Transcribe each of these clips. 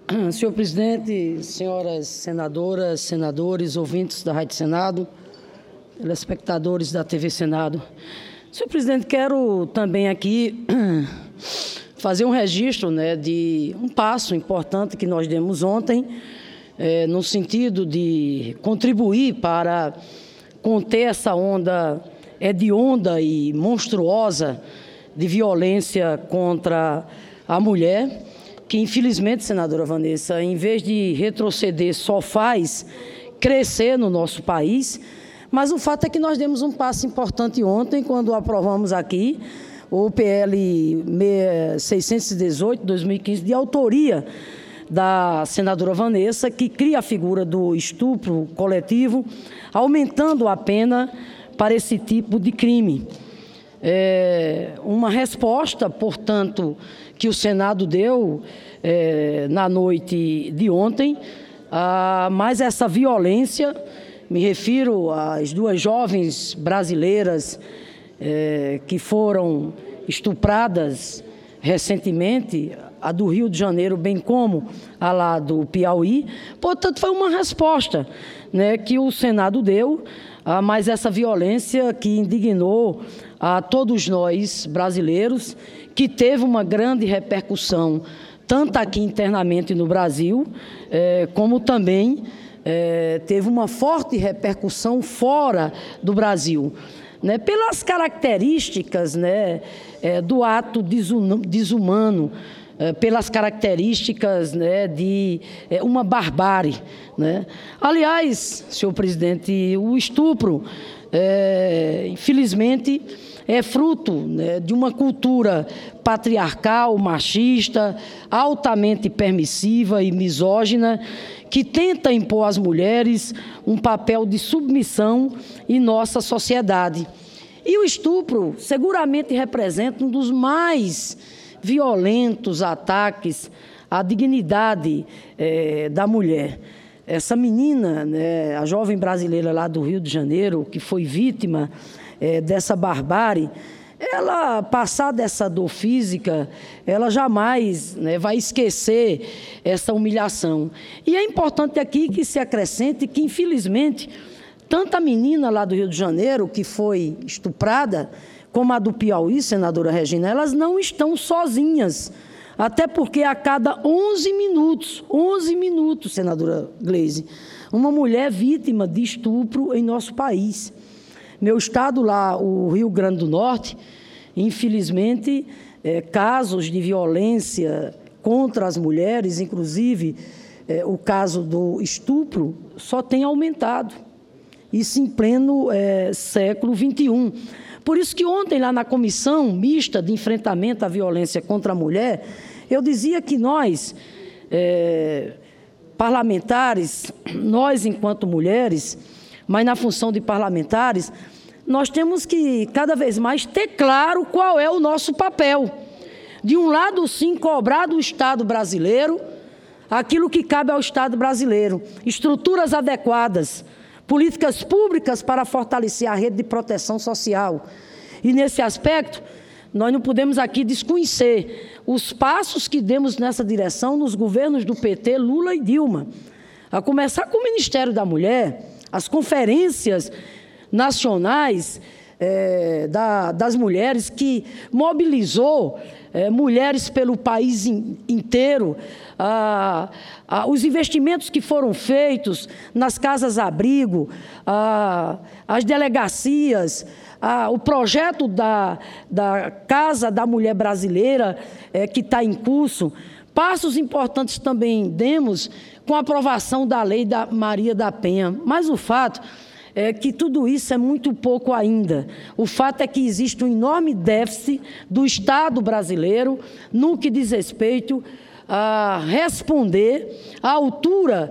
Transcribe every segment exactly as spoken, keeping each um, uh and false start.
Senhor presidente, senhoras senadoras, senadores, ouvintes da Rádio Senado, telespectadores da T V Senado. Senhor presidente, quero também aqui fazer um registro, né, de um passo importante que nós demos ontem, é, no sentido de contribuir para conter essa onda hedionda e monstruosa de violência contra a mulher, que infelizmente, senadora Vanessa, em vez de retroceder, só faz crescer no nosso país. Mas o fato é que nós demos um passo importante ontem, quando aprovamos aqui o P L seiscentos e dezoito, dois mil e quinze, de autoria da senadora Vanessa, que cria a figura do estupro coletivo, aumentando a pena para esse tipo de crime. É uma resposta, portanto, que o Senado deu é, na noite de ontem a mais essa violência. Me refiro às duas jovens brasileiras é, que foram estupradas recentemente, a do Rio de Janeiro, bem como a lá do Piauí. Portanto, foi uma resposta, né, que o Senado deu a mais essa violência que indignou a todos nós brasileiros, que teve uma grande repercussão, tanto aqui internamente no Brasil, eh, como também eh, teve uma forte repercussão fora do Brasil, né, pelas características, né, eh, do ato desumano, eh, pelas características, né, de eh, uma barbárie, né. Aliás, senhor presidente, o estupro, é, infelizmente, é fruto, né, de uma cultura patriarcal, machista, altamente permissiva e misógina, que tenta impor às mulheres um papel de submissão em nossa sociedade. E o estupro seguramente representa um dos mais violentos ataques à dignidade é, da mulher. Essa menina, né, a jovem brasileira lá do Rio de Janeiro, que foi vítima é, dessa barbárie, ela, passada essa dor física, ela jamais, né, vai esquecer essa humilhação. E é importante aqui que se acrescente que, infelizmente, tanto a menina lá do Rio de Janeiro, que foi estuprada, como a do Piauí, senadora Regina, elas não estão sozinhas. Até porque a cada onze minutos, onze minutos, senadora Gleisi, uma mulher vítima de estupro em nosso país. Meu estado lá, o Rio Grande do Norte, infelizmente, é, casos de violência contra as mulheres, inclusive é, o caso do estupro, só tem aumentado. Isso em pleno é, século vinte e um. Por isso que ontem, lá na Comissão Mista de Enfrentamento à Violência contra a Mulher, eu dizia que nós, é, parlamentares, nós enquanto mulheres, mas na função de parlamentares, nós temos que cada vez mais ter claro qual é o nosso papel. De um lado, sim, cobrar do Estado brasileiro aquilo que cabe ao Estado brasileiro, estruturas adequadas, políticas públicas para fortalecer a rede de proteção social. E, nesse aspecto, nós não podemos aqui desconhecer os passos que demos nessa direção nos governos do P T, Lula e Dilma. A começar com o Ministério da Mulher, as conferências nacionais é, da, das mulheres, que mobilizou é, mulheres pelo país in, inteiro, ah, ah, os investimentos que foram feitos nas casas-abrigo, ah, as delegacias, ah, o projeto da, da Casa da Mulher Brasileira, é, que está em curso. Passos importantes também demos com a aprovação da lei da Maria da Penha. Mas o fato é que tudo isso é muito pouco ainda. O fato é que existe um enorme déficit do Estado brasileiro no que diz respeito a responder à altura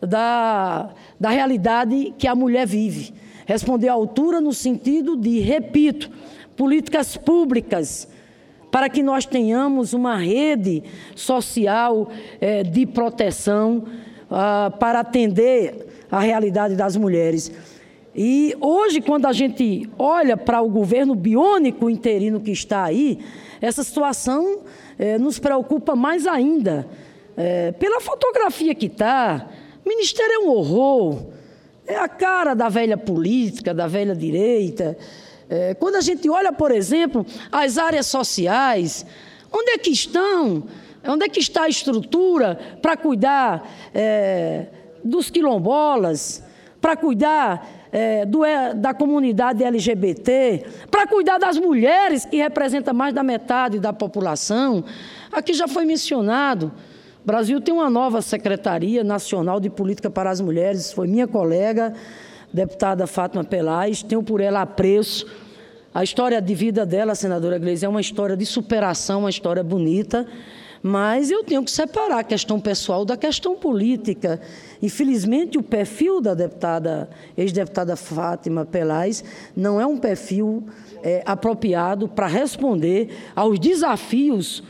da, da realidade que a mulher vive. Responder à altura no sentido de, repito, políticas públicas, para que nós tenhamos uma rede social eh, de proteção ah, para atender a realidade das mulheres. E hoje, quando a gente olha para o governo biônico interino que está aí, essa situação eh, nos preocupa mais ainda, É, pela fotografia que está, o Ministério é um horror, é a cara da velha política, da velha direita. É, quando a gente olha, por exemplo, as áreas sociais, onde é que estão? Onde é que está a estrutura para cuidar é, dos quilombolas, para cuidar é, do, da comunidade L G B T, para cuidar das mulheres, que representam mais da metade da população? Aqui já foi mencionado, o Brasil tem uma nova Secretaria Nacional de Política para as Mulheres, foi minha colega, deputada Fátima Pelais, tenho por ela apreço. A história de vida dela, senadora Gleisi, é uma história de superação, uma história bonita, mas eu tenho que separar a questão pessoal da questão política. Infelizmente, o perfil da deputada, ex-deputada Fátima Pelais não é um perfil é, apropriado para responder aos desafios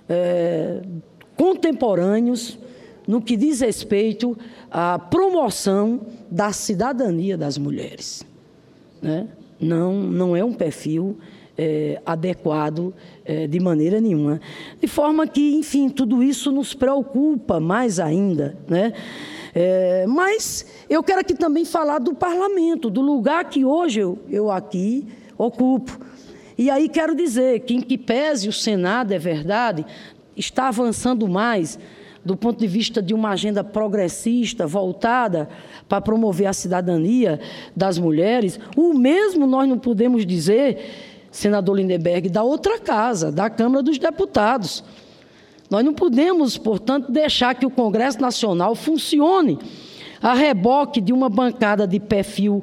é, contemporâneos no que diz respeito à promoção da cidadania das mulheres, né? Não, não é um perfil é, adequado é, de maneira nenhuma. De forma que, enfim, tudo isso nos preocupa mais ainda, né? É, mas eu quero aqui também falar do parlamento, do lugar que hoje eu, eu aqui ocupo. E aí quero dizer que, em que pese o Senado, é verdade, está avançando mais do ponto de vista de uma agenda progressista, voltada para promover a cidadania das mulheres, o mesmo nós não podemos dizer, senador Lindenberg, da outra casa, da Câmara dos Deputados. Nós não podemos, portanto, deixar que o Congresso Nacional funcione a reboque de uma bancada de perfil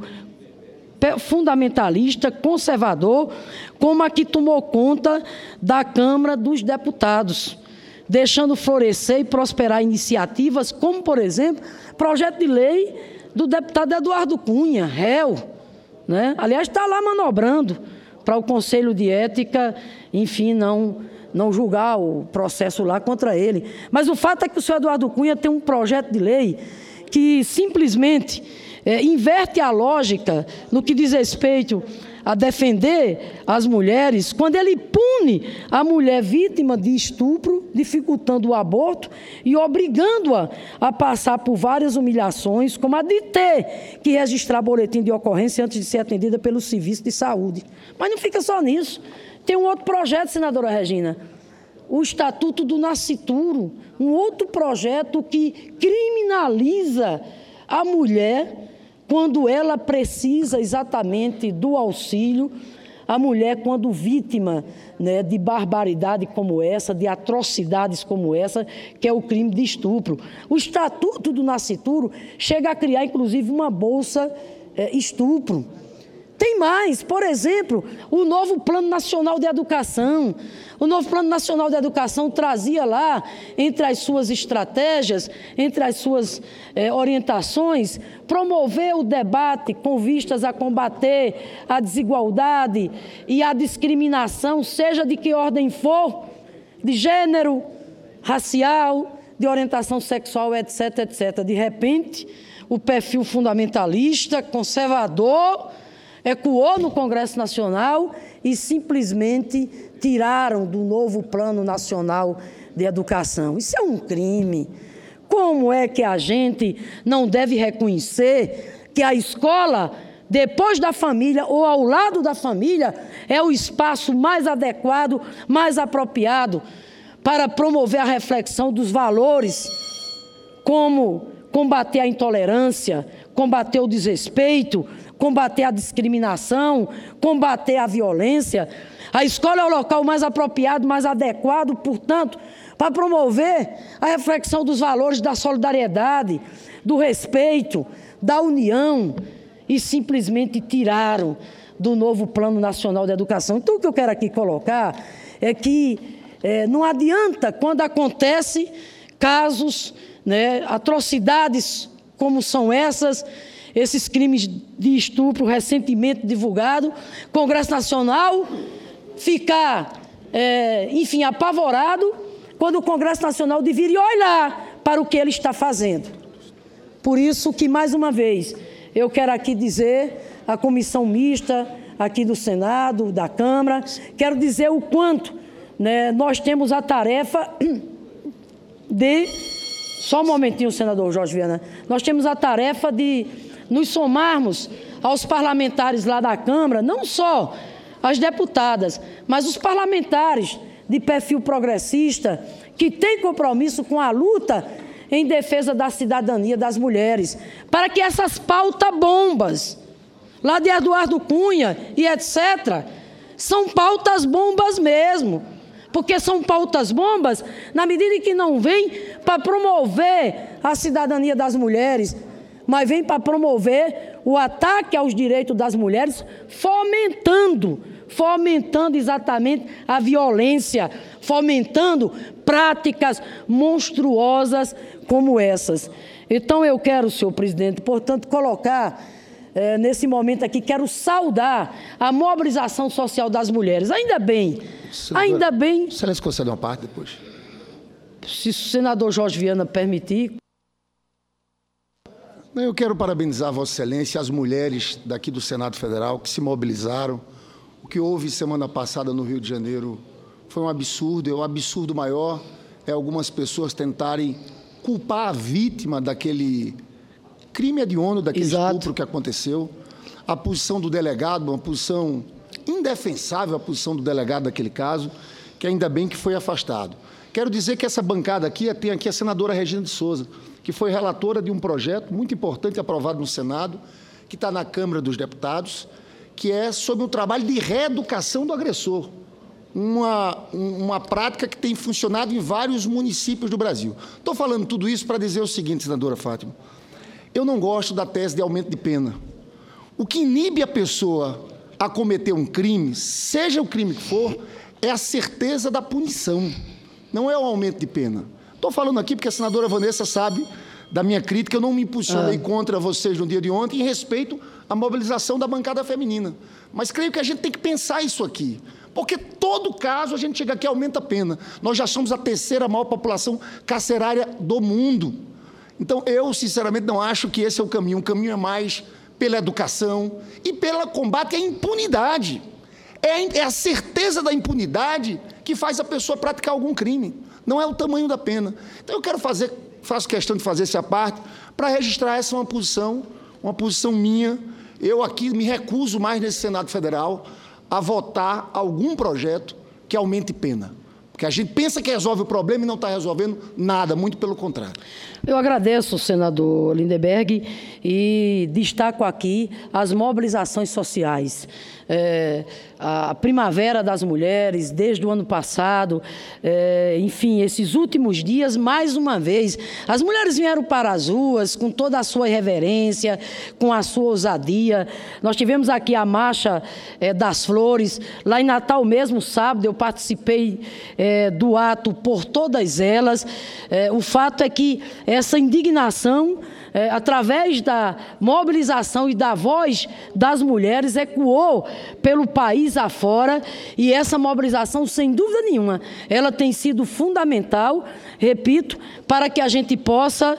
fundamentalista, conservador, como a que tomou conta da Câmara dos Deputados, deixando florescer e prosperar iniciativas como, por exemplo, projeto de lei do deputado Eduardo Cunha, réu, né? Aliás, está lá manobrando para o Conselho de Ética, enfim, não, não julgar o processo lá contra ele. Mas o fato é que o senhor Eduardo Cunha tem um projeto de lei que simplesmente é, inverte a lógica no que diz respeito a defender as mulheres, quando ele pune a mulher vítima de estupro, dificultando o aborto e obrigando-a a passar por várias humilhações, como a de ter que registrar boletim de ocorrência antes de ser atendida pelo serviço de saúde. Mas não fica só nisso. Tem um outro projeto, senadora Regina, o Estatuto do Nascituro, um outro projeto que criminaliza a mulher quando ela precisa exatamente do auxílio, a mulher quando vítima, né, de barbaridade como essa, de atrocidades como essa, que é o crime de estupro. O Estatuto do Nascituro chega a criar, inclusive, uma bolsa é, estupro. Tem mais, por exemplo, o novo Plano Nacional de Educação. O novo Plano Nacional de Educação trazia lá, entre as suas estratégias, entre as suas eh, orientações, promover o debate com vistas a combater a desigualdade e a discriminação, seja de que ordem for, de gênero, racial, de orientação sexual, etc, etcétera. De repente, o perfil fundamentalista, conservador, ecoou no Congresso Nacional e simplesmente tiraram do novo Plano Nacional de Educação. Isso é um crime. Como é que a gente não deve reconhecer que a escola, depois da família ou ao lado da família, é o espaço mais adequado, mais apropriado para promover a reflexão dos valores, como combater a intolerância, combater o desrespeito, combater a discriminação, combater a violência. A escola é o local mais apropriado, mais adequado, portanto, para promover a reflexão dos valores da solidariedade, do respeito, da união, e simplesmente tiraram do novo Plano Nacional de Educação. Então, o que eu quero aqui colocar é que é, não adianta, quando acontece casos, né, atrocidades como são essas, esses crimes de estupro recentemente divulgados, Congresso Nacional ficar, é, enfim, apavorado, quando o Congresso Nacional deveria olhar para o que ele está fazendo. Por isso que, mais uma vez, eu quero aqui dizer à comissão mista aqui do Senado, da Câmara, quero dizer o quanto, né, nós temos a tarefa de... Só um momentinho, senador Jorge Viana. Nós temos a tarefa de nos somarmos aos parlamentares lá da Câmara, não só as deputadas, mas os parlamentares de perfil progressista, que têm compromisso com a luta em defesa da cidadania das mulheres, para que essas pautas bombas, lá de Eduardo Cunha e etcétera, são pautas bombas mesmo, porque são pautas bombas na medida em que não vêm para promover a cidadania das mulheres, mas vêm para promover o ataque aos direitos das mulheres, fomentando, fomentando exatamente a violência, fomentando práticas monstruosas como essas. Então eu quero, senhor presidente, portanto, colocar é, nesse momento aqui, quero saudar a mobilização social das mulheres. Ainda bem, senador, ainda bem... Excelência, concede uma parte depois. Se o senador Jorge Viana permitir... Eu quero parabenizar Vossa Excelência e as mulheres daqui do Senado Federal que se mobilizaram. O que houve semana passada no Rio de Janeiro foi um absurdo, é um absurdo maior, é algumas pessoas tentarem culpar a vítima daquele crime hediondo, daquele Exato. estupro que aconteceu. A posição do delegado, uma posição indefensável, a posição do delegado daquele caso, que ainda bem que foi afastado. Quero dizer que essa bancada aqui, tem aqui a senadora Regina de Souza, que foi relatora de um projeto muito importante aprovado no Senado, que está na Câmara dos Deputados, que é sobre o trabalho de reeducação do agressor, uma, uma prática que tem funcionado em vários municípios do Brasil. Estou falando tudo isso para dizer o seguinte, senadora Fátima, eu não gosto da tese de aumento de pena. O que inibe a pessoa a cometer um crime, seja o crime que for, é a certeza da punição, não é o aumento de pena. Estou falando aqui porque a senadora Vanessa sabe da minha crítica, eu não me posicionei ah. contra vocês no dia de ontem, em respeito à mobilização da bancada feminina. Mas creio que a gente tem que pensar isso aqui, porque todo caso a gente chega aqui e aumenta a pena. Nós já somos a terceira maior população carcerária do mundo. Então, eu, sinceramente, não acho que esse é o caminho. O caminho é mais pela educação e pelo combate à impunidade. É a certeza da impunidade que faz a pessoa praticar algum crime. Não é o tamanho da pena. Então, eu quero fazer, faço questão de fazer essa parte para registrar essa uma posição, uma posição minha. Eu aqui me recuso mais nesse Senado Federal a votar algum projeto que aumente pena. Porque a gente pensa que resolve o problema e não está resolvendo nada, muito pelo contrário. Eu agradeço, senador Lindenberg, e destaco aqui as mobilizações sociais. É, a Primavera das Mulheres, desde o ano passado, é, enfim, esses últimos dias, mais uma vez, as mulheres vieram para as ruas com toda a sua irreverência, com a sua ousadia. Nós tivemos aqui a Marcha é, das Flores, lá em Natal mesmo, sábado, eu participei é, do ato por todas elas. É, o fato é que essa indignação, é, através da mobilização e da voz das mulheres, ecoou pelo país afora, e essa mobilização, sem dúvida nenhuma, ela tem sido fundamental, repito, para que a gente possa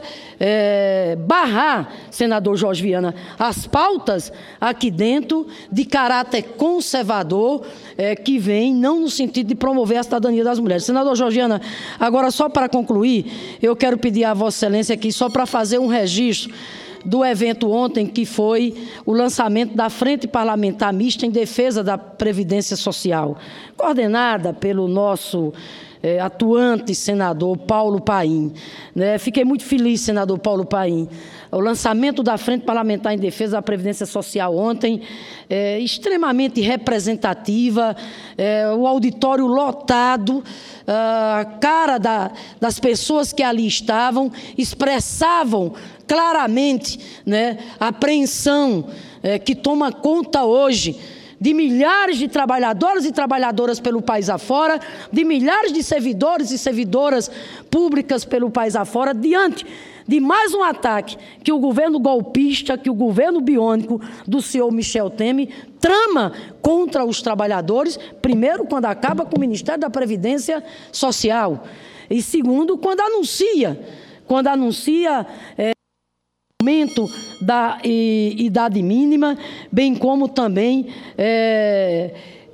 é, barrar, senador Jorge Viana, as pautas aqui dentro de caráter conservador, é, que vem não no sentido de promover a cidadania das mulheres. Senador Jorge Viana, agora só para concluir, eu quero pedir a Vossa Excelência aqui, só para fazer um registro do evento ontem, que foi o lançamento da Frente Parlamentar Mista em Defesa da Previdência Social, coordenada pelo nosso é, atuante senador Paulo Paim. Né? Fiquei muito feliz, senador Paulo Paim. O lançamento da Frente Parlamentar em Defesa da Previdência Social ontem, é, extremamente representativa, é, o auditório lotado, a cara da, das pessoas que ali estavam expressavam claramente, né, a apreensão é, que toma conta hoje de milhares de trabalhadoras e trabalhadoras pelo país afora, de milhares de servidores e servidoras públicas pelo país afora, diante de mais um ataque que o governo golpista, que o governo biônico do senhor Michel Temer trama contra os trabalhadores, primeiro, quando acaba com o Ministério da Previdência Social, e segundo, quando anuncia, quando anuncia... É, aumento da idade mínima, bem como também é,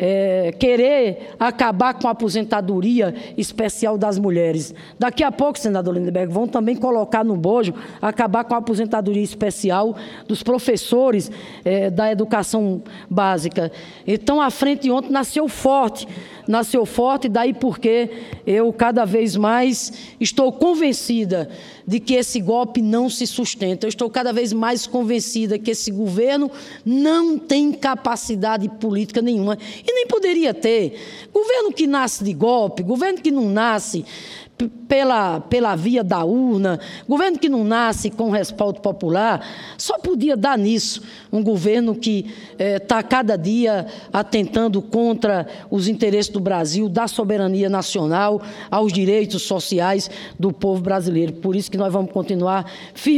é, querer acabar com a aposentadoria especial das mulheres. Daqui a pouco, senador Lindenberg, vão também colocar no bojo acabar com a aposentadoria especial dos professores é, da educação básica. Então, a Frente ontem nasceu forte, nasceu forte, daí porque eu cada vez mais estou convencida de que esse golpe não se sustenta. Eu estou cada vez mais convencida que esse governo não tem capacidade política nenhuma e nem poderia ter. Governo que nasce de golpe, governo que não nasce pela, pela via da urna, governo que não nasce com respaldo popular, só podia dar nisso. Um governo que está eh, cada dia atentando contra os interesses do Brasil, da soberania nacional, aos direitos sociais do povo brasileiro. Por isso que nós vamos continuar firmes,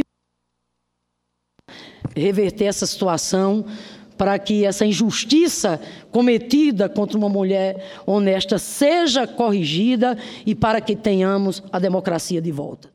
reverter essa situação, para que essa injustiça cometida contra uma mulher honesta seja corrigida e para que tenhamos a democracia de volta.